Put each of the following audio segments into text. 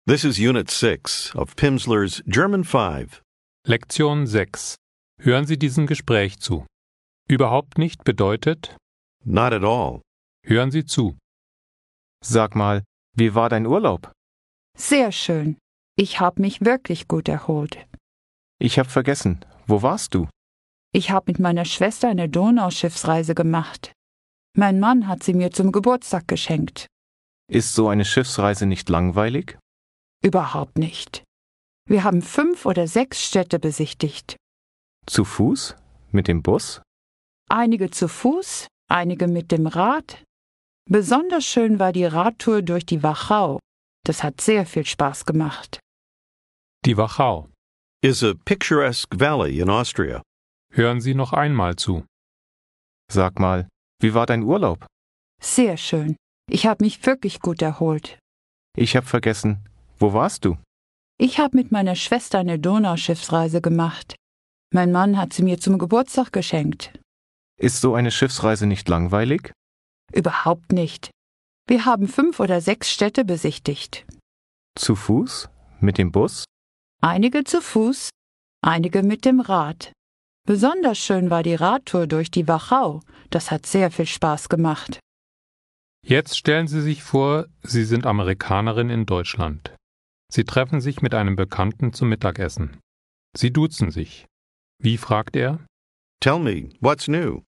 This is Unit 6 of Pimsleur's German 5. Lektion 6. Hören Sie diesem Gespräch zu. Überhaupt nicht bedeutet, Not at all. hören Sie zu. Sag mal, wie war dein Urlaub? Sehr schön. Ich habe mich wirklich gut erholt. Ich hab vergessen, wo warst du? Ich habe mit meiner Schwester eine Donauschiffsreise gemacht. Mein Mann hat sie mir zum Geburtstag geschenkt. Ist so eine Schiffsreise nicht langweilig? Überhaupt nicht. Wir haben 5 oder 6 Städte besichtigt. Zu Fuß? Mit dem Bus? Einige zu Fuß, einige mit dem Rad. Besonders schön war die Radtour durch die Wachau. Das hat sehr viel Spaß gemacht. Die Wachau. Is a picturesque valley in Austria. Hören Sie noch einmal zu. Sag mal, wie war dein Urlaub? Sehr schön. Ich habe mich wirklich gut erholt. Ich hab vergessen, wo warst du? Ich habe mit meiner Schwester eine Donauschiffsreise gemacht. Mein Mann hat sie mir zum Geburtstag geschenkt. Ist so eine Schiffsreise nicht langweilig? Überhaupt nicht. Wir haben 5 oder 6 Städte besichtigt. Zu Fuß? Mit dem Bus? Einige zu Fuß, einige mit dem Rad. Besonders schön war die Radtour durch die Wachau. Das hat sehr viel Spaß gemacht. Jetzt stellen Sie sich vor, Sie sind Amerikanerin in Deutschland. Sie treffen sich mit einem Bekannten zum Mittagessen. Sie duzen sich. Wie fragt er? Tell me, what's new?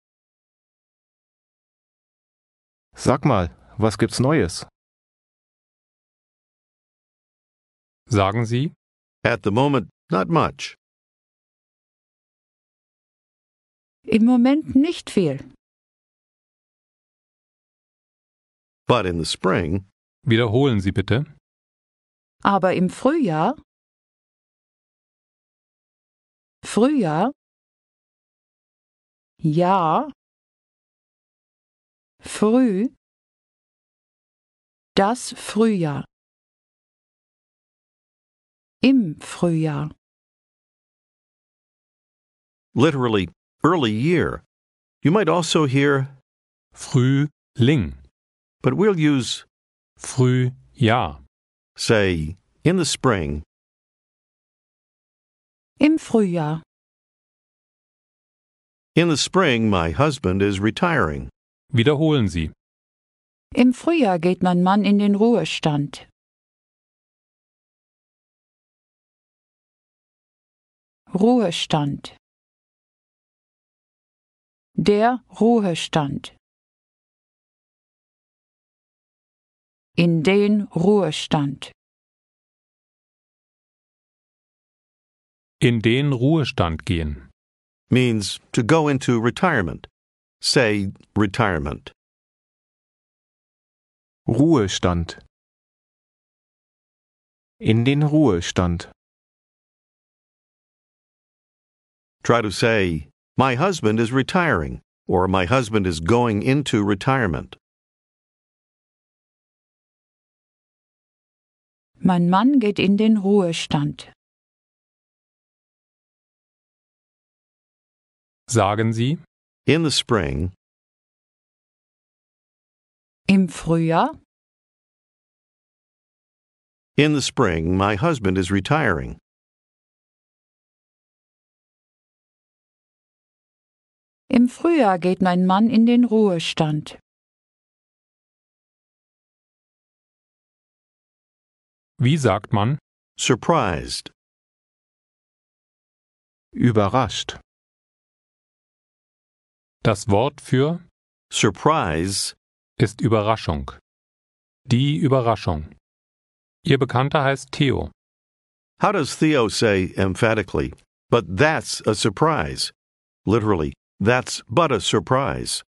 Sag mal, was gibt's Neues? Sagen Sie, At the moment, not much. Im Moment nicht viel. But in the spring, wiederholen Sie bitte. Aber im Frühjahr? Frühjahr? Ja. Früh. Das Frühjahr. Im Frühjahr. literally early year. You might also hear, Frühling. but we'll use, Frühjahr. say, in the spring. Im Frühjahr. In the spring, my husband is retiring. Wiederholen Sie. Im Frühjahr geht mein Mann in den Ruhestand. Ruhestand. Der Ruhestand. In den Ruhestand. In den Ruhestand gehen. Means to go into retirement. Say, retirement. Ruhestand. In den Ruhestand. Try to say, my husband is retiring, or my husband is going into retirement. Mein Mann geht in den Ruhestand. Sagen Sie, In the spring, Im Frühjahr? in the spring, my husband is retiring. Im Frühjahr geht mein Mann in den Ruhestand. wie sagt man? Surprised. Überrascht. Das Wort für Surprise ist Überraschung. Die Überraschung. Ihr Bekannter heißt Theo. How does Theo say emphatically, but that's a surprise? Literally, that's but a surprise.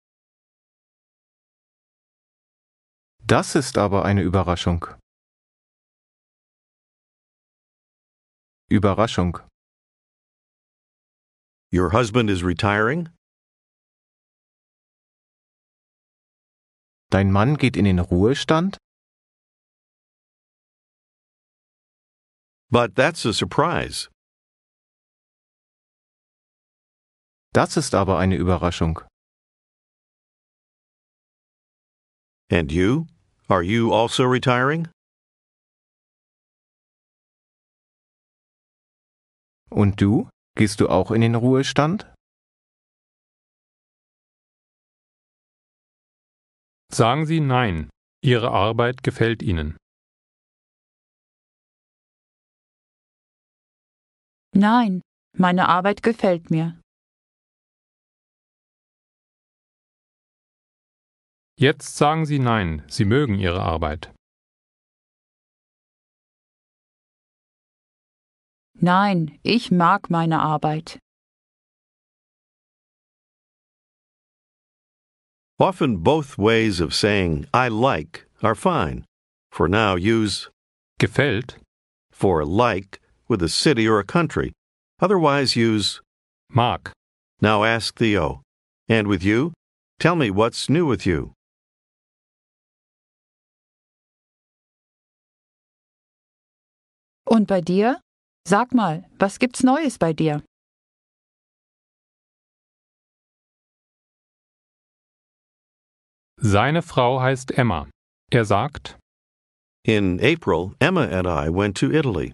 Das ist aber eine Überraschung. Überraschung. Your husband is retiring? Dein Mann geht in den Ruhestand? But that's a surprise. Das ist aber eine Überraschung. And you? Are you also retiring? Und du? Gehst du auch in den Ruhestand? Sagen Sie nein. Ihre Arbeit gefällt Ihnen. Nein, meine Arbeit gefällt mir. Jetzt sagen Sie nein. Sie mögen Ihre Arbeit. Nein, ich mag meine Arbeit. Often both ways of saying I like are fine. For now, use Gefällt? for like with a city or a country. Otherwise, use Mag. now ask Theo. And with you? Tell me what's new with you. Und bei dir? Sag mal, was gibt's Neues bei dir? Seine Frau heißt Emma. Er sagt, In April, Emma and I went to Italy.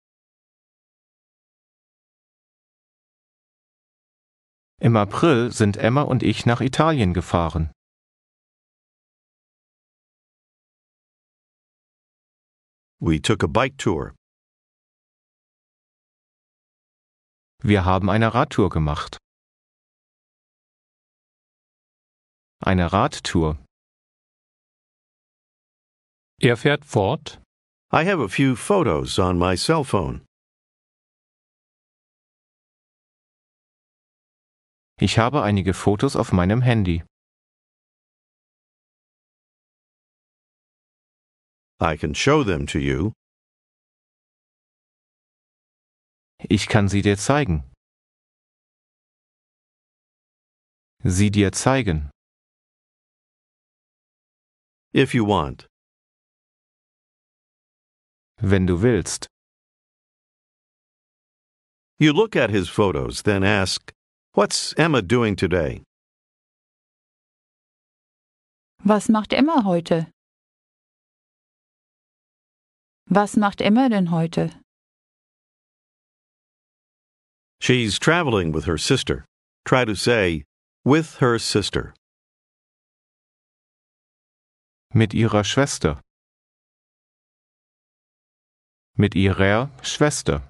Im April sind Emma und ich nach Italien gefahren. We took a bike tour. Wir haben eine Radtour gemacht. Eine Radtour. er fährt fort, I have a few photos on my cell phone. Ich habe einige Fotos auf meinem Handy. I can show them to you. Ich kann sie dir zeigen. Sie dir zeigen. If you want. Wenn du willst. You look at his photos, then ask, What's Emma doing today? Was macht Emma heute? Was macht Emma denn heute? She's traveling with her sister. Try to say, with her sister. Mit ihrer Schwester. Mit ihrer Schwester.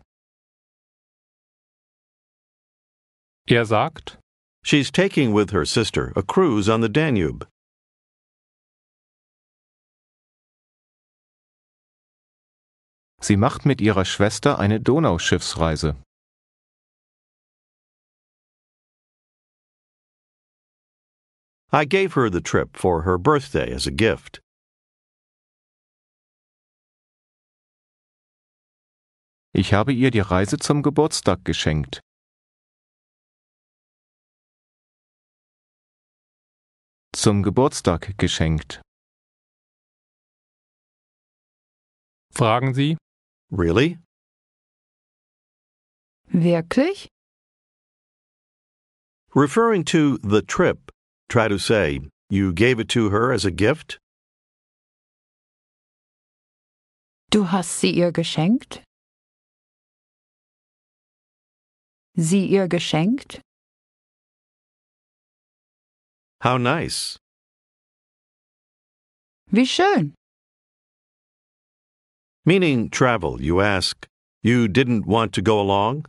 er sagt, She's taking with her sister a cruise on the Danube. Sie macht mit ihrer Schwester eine Donauschiffsreise. I gave her the trip for her birthday as a gift. Ich habe ihr die Reise zum Geburtstag geschenkt. Zum Geburtstag geschenkt. fragen Sie, Really? Wirklich? Referring to the trip, try to say, You gave it to her as a gift? Du hast sie ihr geschenkt? Sie ihr geschenkt? How nice. Wie schön. Meaning travel, you ask, You didn't want to go along?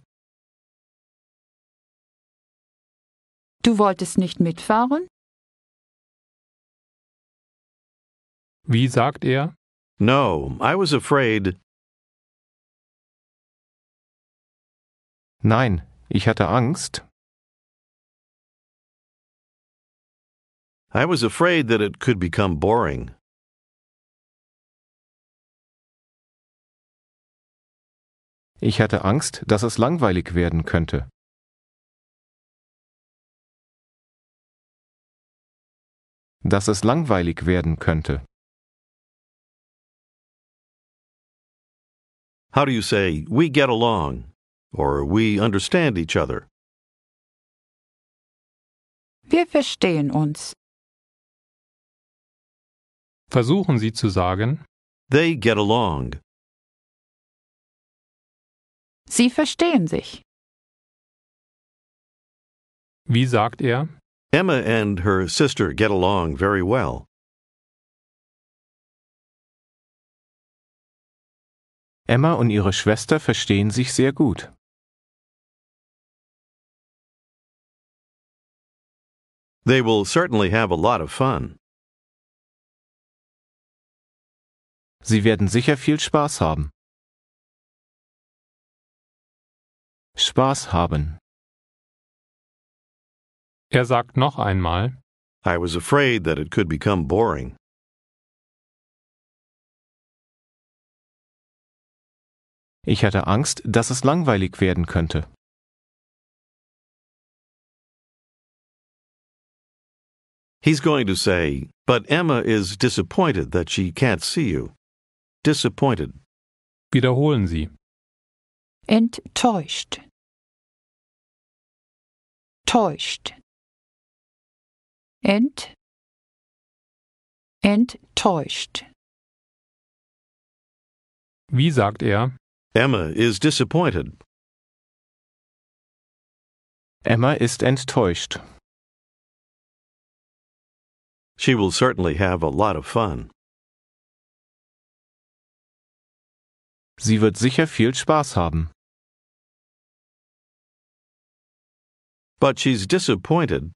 Du wolltest nicht mitfahren? wie sagt er, No, I was afraid. Nein, ich hatte Angst. I was afraid that it could become boring. Ich hatte Angst, dass es langweilig werden könnte. Dass es langweilig werden könnte. How do you say, We get along? Or we understand each other? Wir verstehen uns. versuchen Sie zu sagen, They get along. Sie verstehen sich. Wie sagt er? Emma and her sister get along very well. Emma und ihre Schwester verstehen sich sehr gut. They will certainly have a lot of fun. Sie werden sicher viel Spaß haben. Spaß haben. Er sagt noch einmal, I was afraid that it could become boring. Ich hatte Angst, dass es langweilig werden könnte. He's going to say, but Emma is disappointed that she can't see you. Disappointed. wiederholen Sie. Enttäuscht. Täuscht. Enttäuscht. Wie sagt er? Emma is disappointed. Emma ist enttäuscht. She will certainly have a lot of fun. Sie wird sicher viel Spaß haben. But she's disappointed.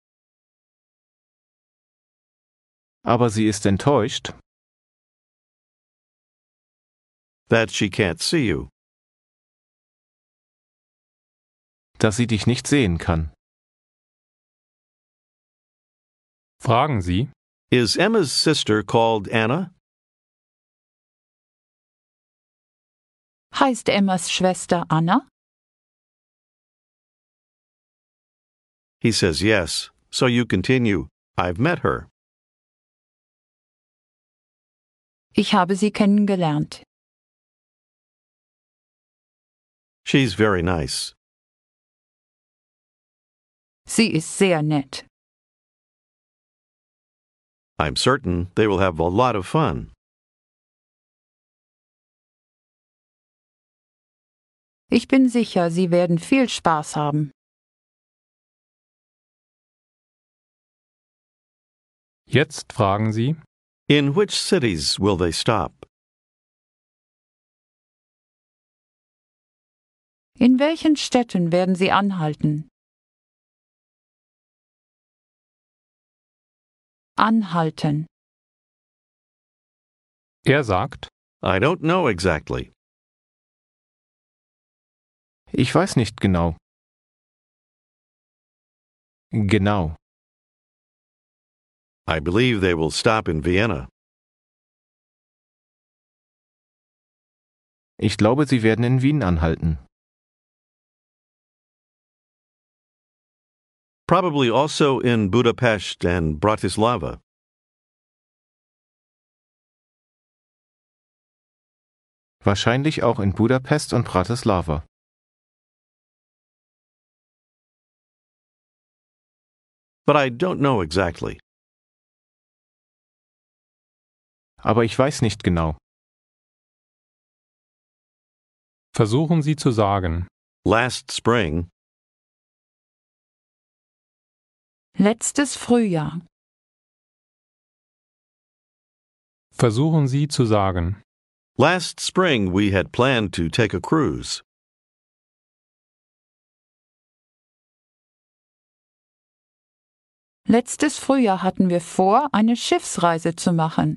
Aber sie ist enttäuscht, That she can't see you. dass sie dich nicht sehen kann. Fragen Sie, Is Emma's sister called Anna? Heißt Emmas Schwester Anna? He says yes, so you continue, I've met her. Ich habe sie kennengelernt. She's very nice. Sie ist sehr nett. I'm certain they will have a lot of fun. Ich bin sicher, sie werden viel Spaß haben. jetzt fragen Sie, In which cities will they stop? In welchen Städten werden sie anhalten? Anhalten. er sagt, I don't know exactly. Ich weiß nicht genau. Genau. I believe they will stop in Vienna. Ich glaube, sie werden in Wien anhalten. Probably also in Budapest and Bratislava. Wahrscheinlich auch in Budapest und Bratislava. But I don't know exactly. Aber ich weiß nicht genau. versuchen Sie zu sagen, Last spring, Letztes Frühjahr. versuchen Sie zu sagen, last spring we had planned to take a cruise. Letztes Frühjahr hatten wir vor, eine Schiffsreise zu machen.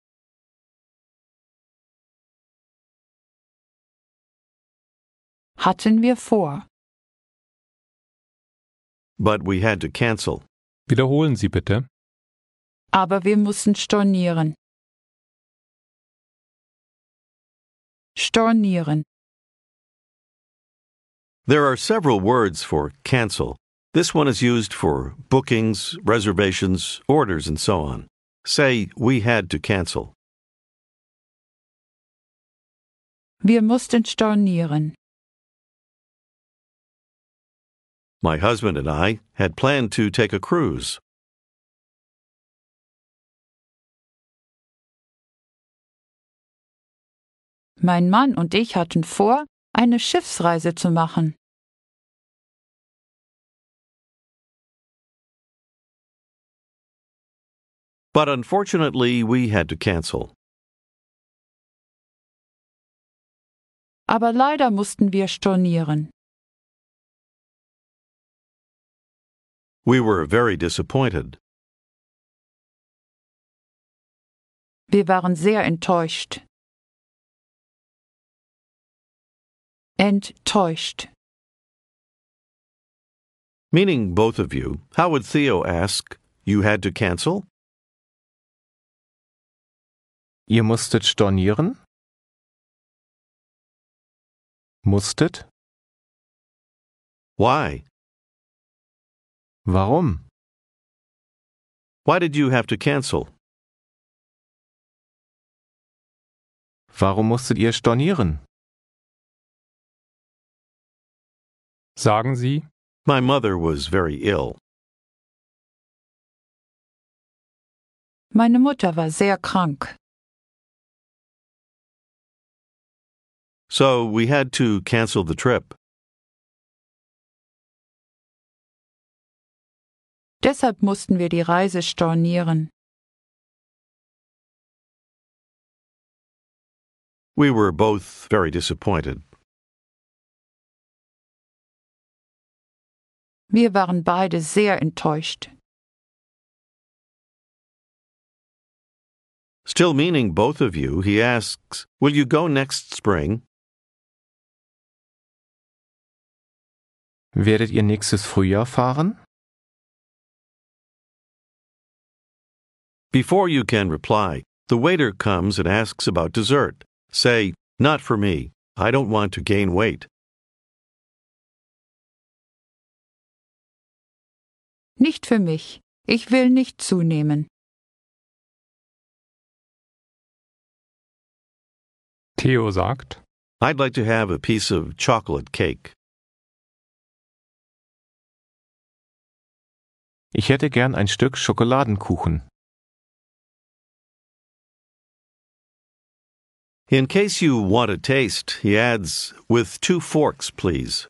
Hatten wir vor. But we had to cancel. wiederholen Sie bitte, Aber wir mussten stornieren. Stornieren. There are several words for cancel. This one is used for bookings, reservations, orders, and so on. Say, we had to cancel. Wir mussten stornieren. My husband and I had planned to take a cruise. Mein Mann und ich hatten vor, eine Schiffsreise zu machen. But unfortunately, we had to cancel. Aber leider mussten wir stornieren. We were very disappointed. Wir waren sehr enttäuscht. Enttäuscht. Meaning both of you, how would Theo ask, you had to cancel? Ihr musstet stornieren? Musstet? Why? Warum? Why did you have to cancel? Warum musstet ihr stornieren? Sagen Sie, My mother was very ill. Meine Mutter war sehr krank. So we had to cancel the trip. Deshalb mussten wir die Reise stornieren. We were both very disappointed. Wir waren beide sehr enttäuscht. Still meaning both of you, he asks, will you go next spring? Werdet ihr nächstes Frühjahr fahren? Before you can reply, the waiter comes and asks about dessert. Say, not for me. I don't want to gain weight. Nicht für mich. Ich will nicht zunehmen. Theo sagt, I'd like to have a piece of chocolate cake. Ich hätte gern ein Stück Schokoladenkuchen. In case you want a taste, he adds, with 2 forks, please.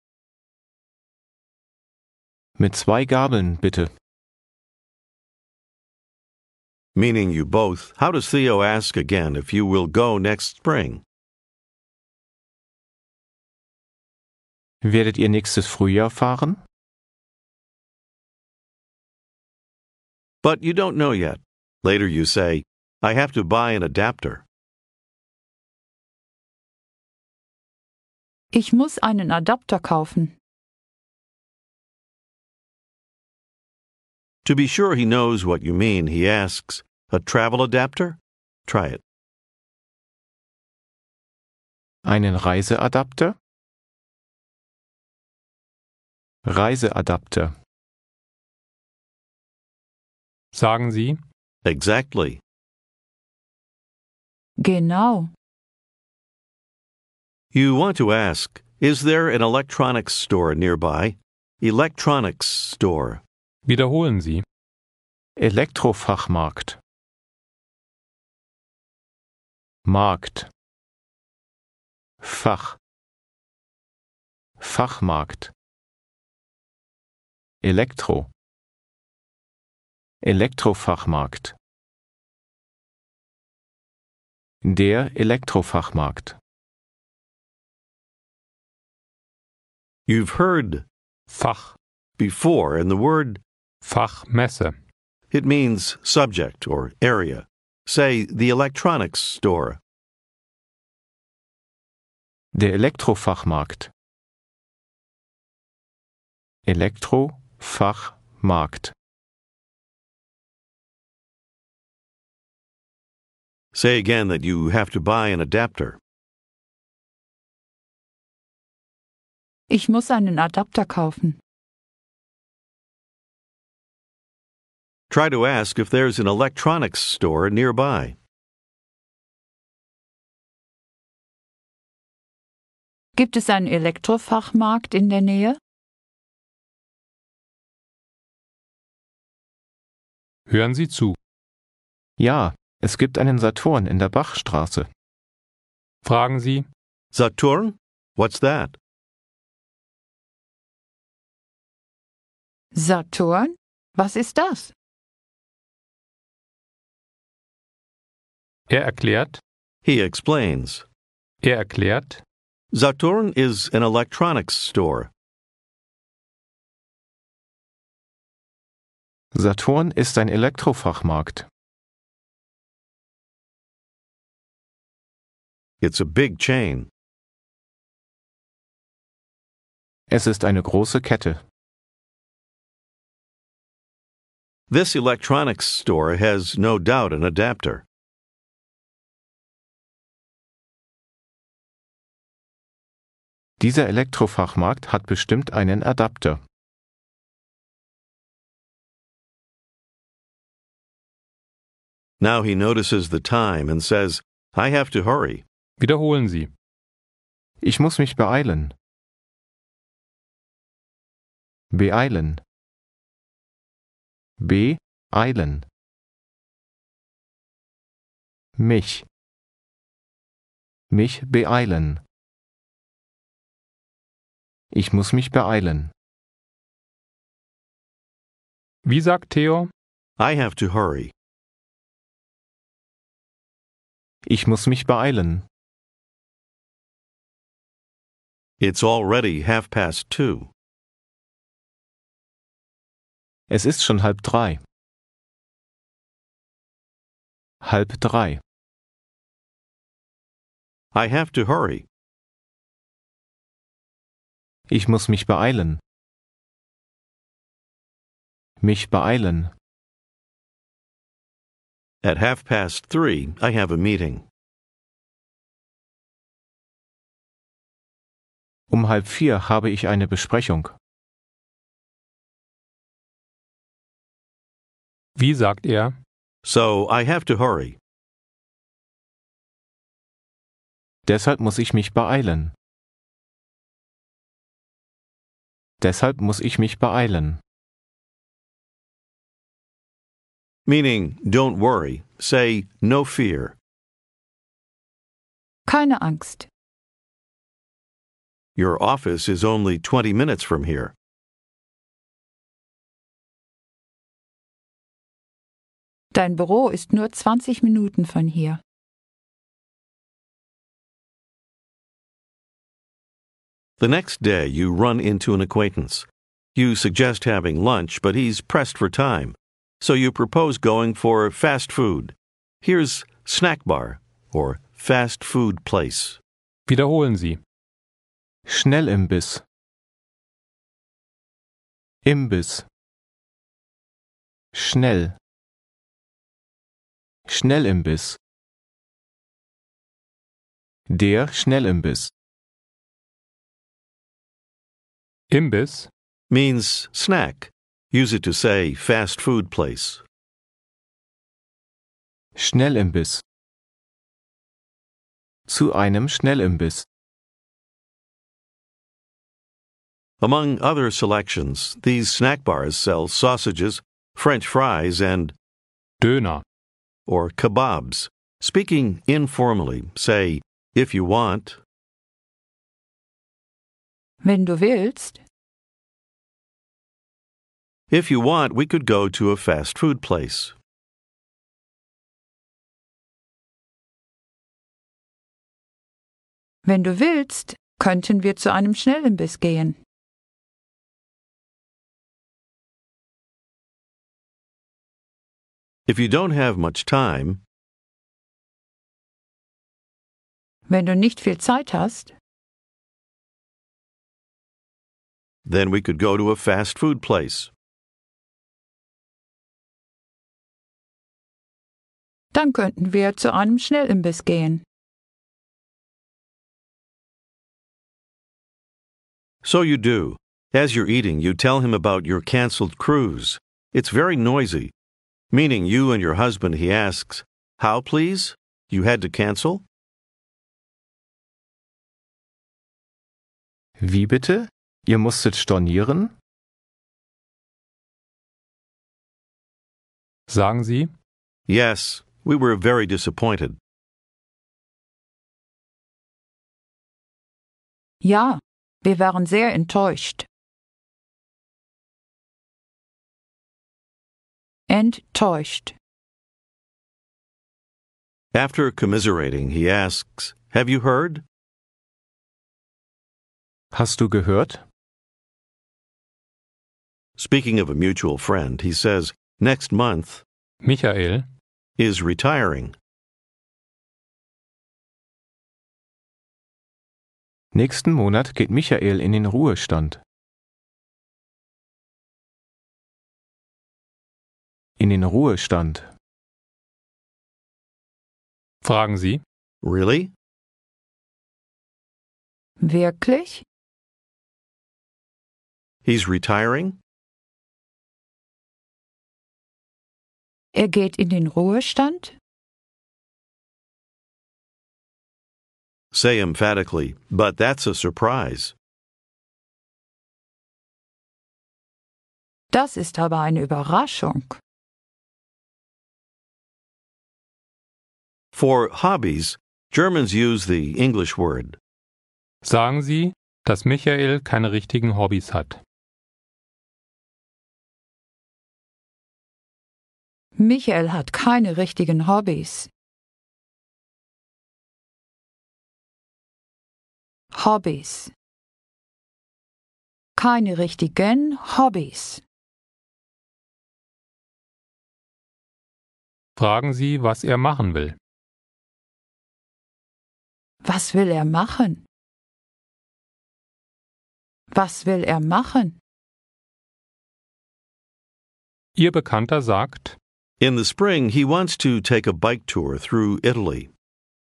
Mit 2 Gabeln, bitte. Meaning you both, how does Theo ask again if you will go next spring? Werdet ihr nächstes Frühjahr fahren? But you don't know yet. Later you say, I have to buy an adapter. Ich muss einen Adapter kaufen. To be sure he knows what you mean, he asks, a travel adapter? Try it. Einen Reiseadapter? Reiseadapter. sagen Sie, Exactly. Genau. You want to ask, is there an electronics store nearby? Electronics store. wiederholen Sie, Elektrofachmarkt. Markt. Fach. Fachmarkt. Elektro. Elektrofachmarkt. Der Elektrofachmarkt. You've heard Fach, before, and the word, Fachmesse, it means subject or area. Say, the electronics store. Der Elektrofachmarkt. Elektrofachmarkt. Say again that you have to buy an adapter. Ich muss einen Adapter kaufen. Try to ask if there's an electronics store nearby. Gibt es einen Elektrofachmarkt in der Nähe? hören Sie zu, Ja, es gibt einen Saturn in der Bachstraße. fragen Sie, Saturn? What's that? Saturn? Was ist das? Er erklärt, He explains. Saturn is an electronics store. Saturn ist ein Elektrofachmarkt. It's a big chain. Es ist eine große Kette. This electronics store has no doubt an adapter. Dieser Elektrofachmarkt hat bestimmt einen Adapter. Now he notices the time and says, I have to hurry. wiederholen Sie. Ich muss mich beeilen. Beeilen. Beeilen. Mich. Mich beeilen. Ich muss mich beeilen. Wie sagt Theo? I have to hurry. Ich muss mich beeilen. It's already 2:30. Es ist schon 2:30. 2:30. I have to hurry. Ich muss mich beeilen. Mich beeilen. At 3:30, I have a meeting. 3:30 habe ich eine Besprechung. Wie sagt er? So I have to hurry. Deshalb muss ich mich beeilen. Deshalb muss ich mich beeilen. Meaning, don't worry. Say, no fear. Keine Angst. Your office is only 20 minutes from here. Dein Büro ist nur 20 Minuten von hier. The next day, you run into an acquaintance. You suggest having lunch, but he's pressed for time. So you propose going for fast food. Here's snack bar or fast food place. Wiederholen Sie. Schnellimbiss. Imbiss. Schnell. Schnellimbiss. Der Schnellimbiss. Imbiss, Means snack. Use it to say fast food place. Schnellimbiss. Zu einem Schnellimbiss. Among other selections, these snack bars sell sausages, French fries, and Döner. or kebabs. Speaking informally, say, if you want. Wenn du willst, If you want, we could go to a fast food place. wenn du willst, könnten wir zu einem Schnellimbiss gehen. If you don't have much time, Wenn du nicht viel Zeit hast, then we could go to a fast food place. dann könnten wir zu einem Schnellimbiss gehen. So you do. As you're eating, you tell him about your canceled cruise. It's very noisy. Meaning you and your husband, he asks, how, please? You had to cancel? Wie bitte? Ihr musstet stornieren? Sagen Sie, Yes, we were very disappointed. Ja, wir waren sehr enttäuscht. Enttäuscht. After commiserating, he asks, "Have you heard?" Hast du gehört? Speaking of a mutual friend, he says, "Next month Michael, is retiring." Nächsten Monat geht Michael in den Ruhestand. In den Ruhestand. fragen Sie, Really? Wirklich? He's retiring? Er geht in den Ruhestand? Say emphatically, "But that's a surprise." Das ist aber eine Überraschung. For hobbies, Germans use the English word. sagen Sie, dass Michael keine richtigen Hobbys hat. Michael hat keine richtigen Hobbys. Hobbys. Keine richtigen Hobbys. Fragen Sie, was er machen will. Was will er machen? Was will er machen? Ihr Bekannter sagt, In the spring, he wants to take a bike tour through Italy.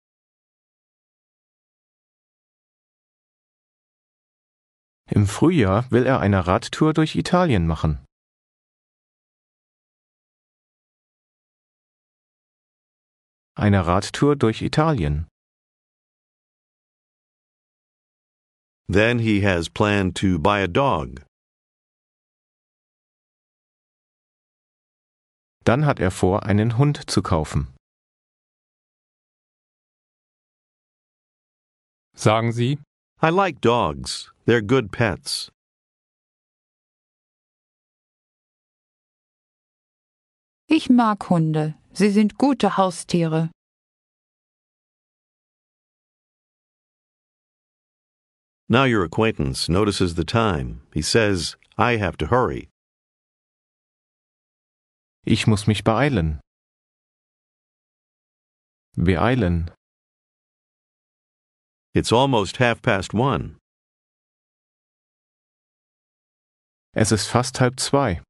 Im Frühjahr will er eine Radtour durch Italien machen. Eine Radtour durch Italien. Then he has planned to buy a dog. Dann hat er vor, einen Hund zu kaufen. sagen Sie, I like dogs. They're good pets. Ich mag Hunde. Sie sind gute Haustiere. Now your acquaintance notices the time. He says, I have to hurry. Ich muss mich beeilen. Beeilen. It's almost 1:30. Es ist fast 1:30.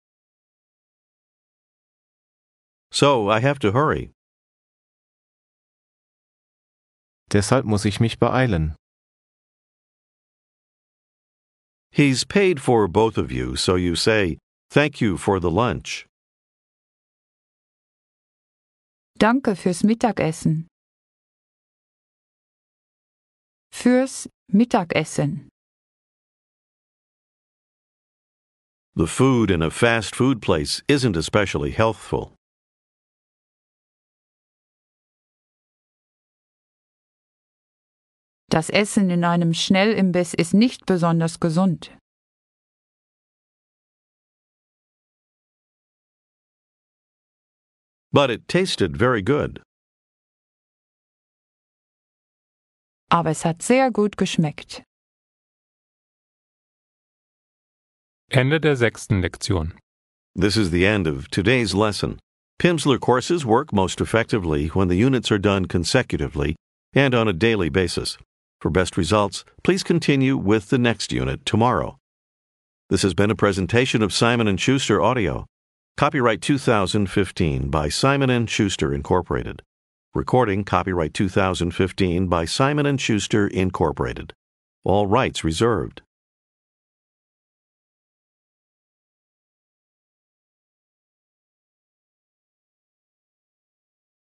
So I have to hurry. Deshalb muss ich mich beeilen. He's paid for both of you, so you say, thank you for the lunch. Danke fürs Mittagessen. Fürs Mittagessen. The food in a fast food place isn't especially healthful. Das Essen in einem Schnellimbiss ist nicht besonders gesund. But it tasted very good. Aber es hat sehr gut geschmeckt. Ende der 6. Lektion. This is the end of today's lesson. Pimsleur courses work most effectively when the units are done consecutively and on a daily basis. For best results, please continue with the next unit tomorrow. This has been a presentation of Simon & Schuster Audio. Copyright 2015 by Simon & Schuster, Incorporated. Recording copyright 2015 by Simon & Schuster, Incorporated. All rights reserved.